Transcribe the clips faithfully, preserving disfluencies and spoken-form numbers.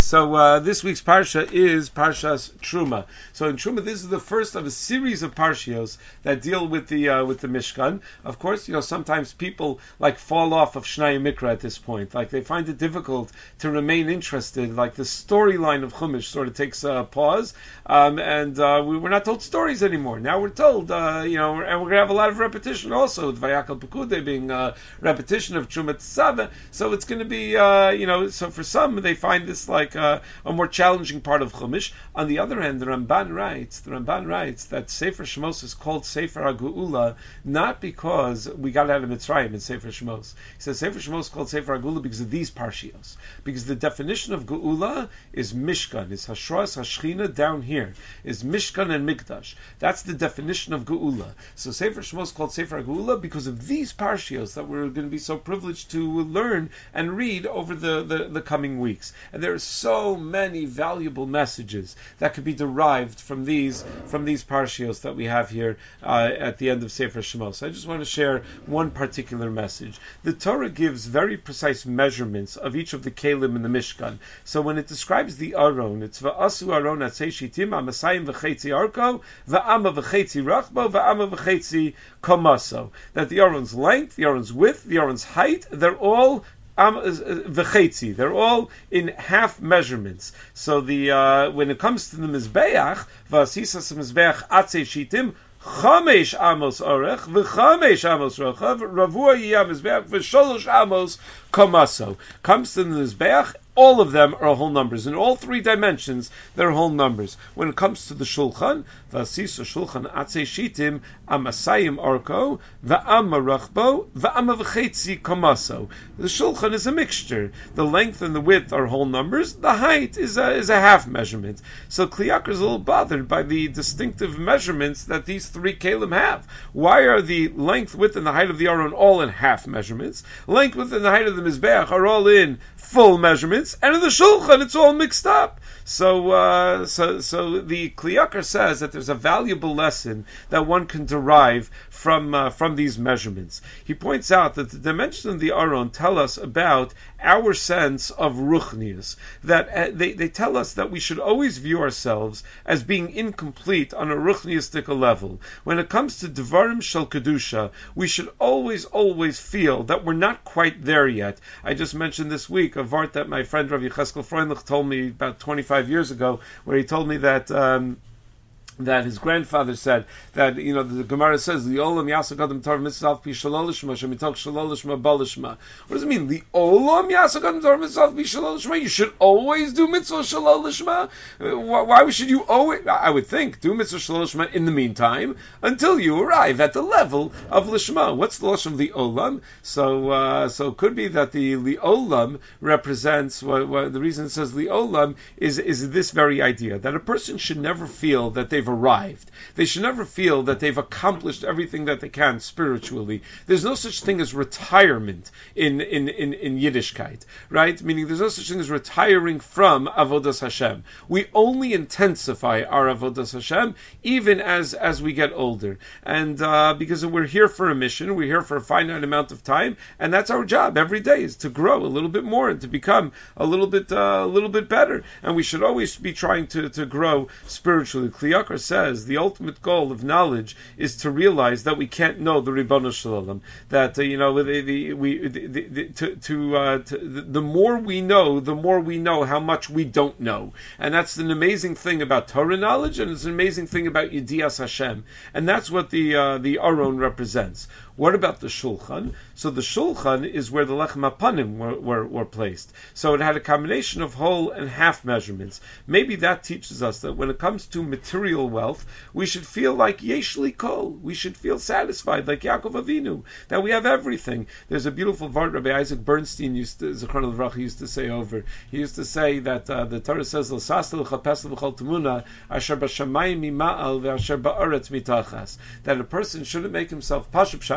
So uh, this week's parsha is Parshas Truma. So in Truma, this is the first of a series of parshios that deal with the uh, with the Mishkan. Of course, you know sometimes people like fall off of Shnai Mikra at this point. Like they find it difficult to remain interested. Like the storyline of Chumash sort of takes a pause, um, and uh, we, we're not told stories anymore. Now we're told, uh, you know, and we're going to have a lot of repetition also. Vayakal Pekude being uh, repetition of Truma Tzava. So it's going to be, uh, you know, so for some they find this like Uh, a more challenging part of Chumash. On the other hand, the Ramban writes, the Ramban writes that Sefer Shemos is called Sefer HaGeula not because we got out of Mitzrayim in Sefer Shemos. He says Sefer Shemos is called Sefer HaGeula because of these parshios. Because the definition of Geula is Mishkan, is Hashras Hashchina down here, is Mishkan and Mikdash. That's the definition of Geula. So Sefer Shemos is called Sefer HaGeula because of these parshios that we're going to be so privileged to learn and read over the, the, the coming weeks. And there is so many valuable messages that could be derived from these from these parshios that we have here uh, at the end of Sefer Shemos. I just want to share one particular message. The Torah gives very precise measurements of each of the kelim in the Mishkan. So when it describes the Aron, it's va'asu Aron atzei shitim amasayim v'chetzi arko va'ama v'chetzi rachbo va'ama v'chetzi komaso. That the Aron's length, the Aron's width, the Aron's height, they're all Um, v'chetzi. They're all in half measurements. So the uh, when it comes to the mizbeach, v'asisas mizbeach atzei shitim, chamesh amos orech, v'chamesh amos rochav, ravua yiyah mizbeach, v'sholosh amos komaso. Comes to the mizbeach, all of them are whole numbers. In all three dimensions, they're whole numbers. When it comes to the shulchan, v'asisa shulchan atzei shitim, amasayim arko, v'ama rachbo, v'ama v'chetzi komaso. The shulchan is a mixture. The length and the width are whole numbers. The height is a, is a half measurement. So Kli Yakar is a little bothered by the distinctive measurements that these three kelim have. Why are the length, width, and the height of the Aron all in half measurements? Length, width, and the height of the Mizbeach are all in full measurements, and in the Shulchan it's all mixed up. So, uh, so, so the Kli Yakar says that there's a valuable lesson that one can derive from uh, from these measurements. He points out that the dimensions of the Aron tell us about our sense of ruchnius. That uh, they they tell us that we should always view ourselves as being incomplete on a ruchniistic level. When it comes to Devarim Shel Kedusha, we should always always feel that we're not quite there yet. I just mentioned this week a vart that my friend Rav Yecheskel Freundlich told me about twenty-five years ago, where he told me that um, that his grandfather said that, you know, the Gemara says, Li'olam yasakadim tar mitzvah pi shalolishma, shemitok shalolishma balishma. What does it mean? Li'olam yasakadim tar mitzvah pi shalolishma? You should always do mitzvah shalolishma? Why should you always, I would think, do mitzvah shalolishma in the meantime, until you arrive at the level of lishma. What's the lashon of Li'olam? So, uh, so it could be that the Li'olam represents, what, what the reason it says Li'olam is, is this very idea, that a person should never feel that they've arrived. They should never feel that they've accomplished everything that they can spiritually. There's no such thing as retirement in, in, in, in Yiddishkeit, right? Meaning there's no such thing as retiring from Avodas Hashem. We only intensify our Avodas Hashem even as, as we get older. And uh, because we're here for a mission, we're here for a finite amount of time, and that's our job every day, is to grow a little bit more and to become a little bit uh, a little bit better. And we should always be trying to, to grow spiritually. Kli Yakar says the ultimate goal of knowledge is to realize that we can't know the Ribono Shel Olam. That uh, you know, the, the, we the, the, to, to, uh, to the more we know, the more we know how much we don't know, and that's an amazing thing about Torah knowledge, and it's an amazing thing about Yedias Hashem, and that's what the uh, the Aron represents. What about the Shulchan? So the Shulchan is where the Lechem Hapanim were, were, were placed. So it had a combination of whole and half measurements. Maybe that teaches us that when it comes to material wealth, we should feel like Yesh Li Kol. We should feel satisfied, like Yaakov Avinu, that we have everything. There's a beautiful vart Rabbi Isaac Bernstein used to, Zichron Livracha, used to say over. He used to say that uh, the Torah says, L'sasta l'chapes l'chol temuna, asher b'shamayim mima'al ve'asher ba'aretz mitachas. That a person shouldn't make himself pashup shat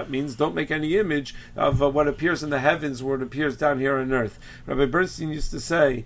that means don't make any image of uh, what appears in the heavens or what appears down here on earth. Rabbi Bernstein used to say,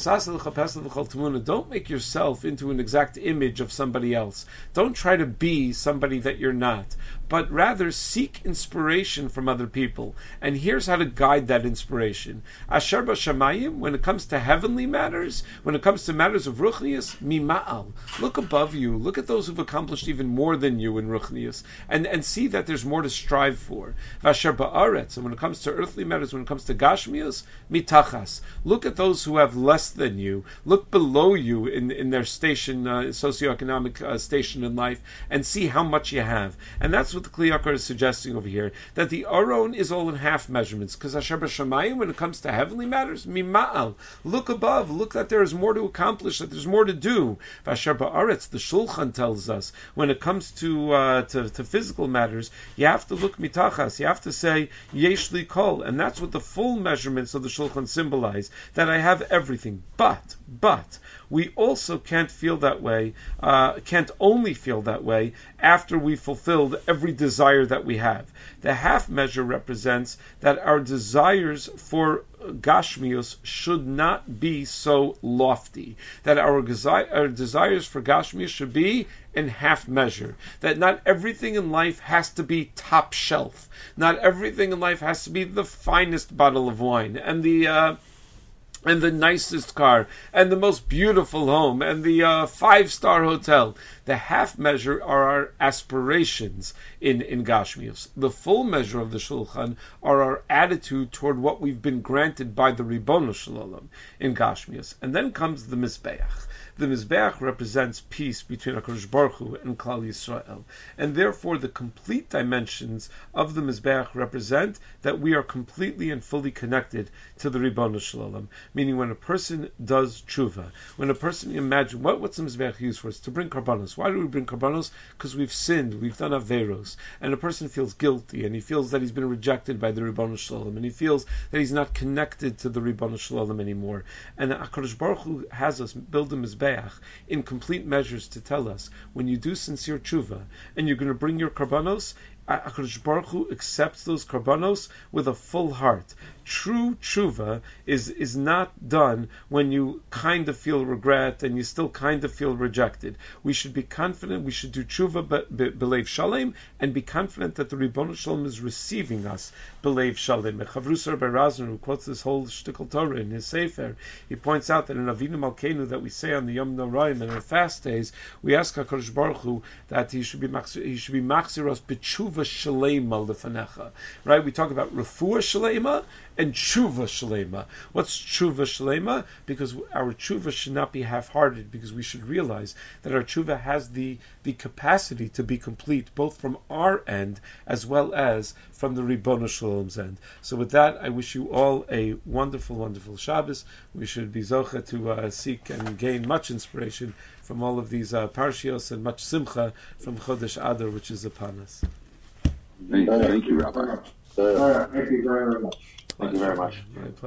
don't make yourself into an exact image of somebody else. Don't try to be somebody that you're not, but rather seek inspiration from other people. And here's how to guide that inspiration. Asher b'shamayim, when it comes to heavenly matters, when it comes to matters of ruchnius, mima'al. Look above you. Look at those who've accomplished even more than you in ruchnius, and, and see that there's more to strive for. Asher ba'aretz, and when it comes to earthly matters, when it comes to gashmius, mitachas. Look at those who have less than you. Look below you in, in their station, uh, socioeconomic uh, station in life, and see how much you have. And that's what the Kli Yakar is suggesting over here, that the Aron is all in half measurements, because Asher b'shamayim, when it comes to heavenly matters, mima'al. Look above, look that there is more to accomplish, that there's more to do. Asher ba'aretz, the Shulchan tells us, when it comes to, uh, to to physical matters, you have to look mitachas, you have to say yesh li kol, and that's what the full measurements of the Shulchan symbolize, that I have everything. But, but, we also can't feel that way, uh, can't only feel that way after we've fulfilled every desire that we have. The half measure represents that our desires for Gashmius should not be so lofty, that our, desi- our desires for Gashmius should be in half measure, that not everything in life has to be top shelf, not everything in life has to be the finest bottle of wine, and the uh, and the nicest car, and the most beautiful home, and the uh, five-star hotel. The half measure are our aspirations in, in Gashmius. The full measure of the Shulchan are our attitude toward what we've been granted by the Ribono Shel Olam in Gashmius. And then comes the Mizbeach. The Mizbeach represents peace between HaKadosh Baruch Hu and Klal Yisrael. And therefore the complete dimensions of the Mizbeach represent that we are completely and fully connected to the Ribono Shel Olam. Meaning when a person does tshuva, when a person, imagine, what, what's the Mizbeach used for? It's to bring karbanos. Why do we bring karbanos? Because we've sinned, we've done averos, and a person feels guilty, and he feels that he's been rejected by the Ribono Shel Olam, and he feels that he's not connected to the Ribono Shel Olam anymore. And HaKadosh Baruch Hu has us build a Mizbeach in complete measures to tell us, when you do sincere tshuva, and you're going to bring your karbanos, HaKadosh Baruch Hu accepts those karbanos with a full heart. True tshuva is is not done when you kind of feel regret and you still kind of feel rejected. We should be confident, we should do tshuva b'leiv shalem, and be confident that the Ribono Shel Olam is receiving us b'leiv shalem. Chavrus Rabbi Razner, who quotes this whole shtickle Torah in his Sefer, he points out that in Avinu Malkeinu that we say on the Yom Noraim and on fast days, we ask HaKadosh Baruch Hu that he should be he should be machzir us b'tshuva shalema lefanecha. Right? We talk about refuah shalema and tshuva shalema. What's tshuva shalema? Because our tshuva should not be half-hearted, because we should realize that our tshuva has the, the capacity to be complete, both from our end as well as from the Ribono Shel Olam's end. So with that, I wish you all a wonderful, wonderful Shabbos. We should be zocha to uh, seek and gain much inspiration from all of these uh, parshios, and much simcha from Chodesh Adar, which is upon us. Thank, thank you, Rabbi. Uh, All right, thank you very much. Thank you very much. My pleasure.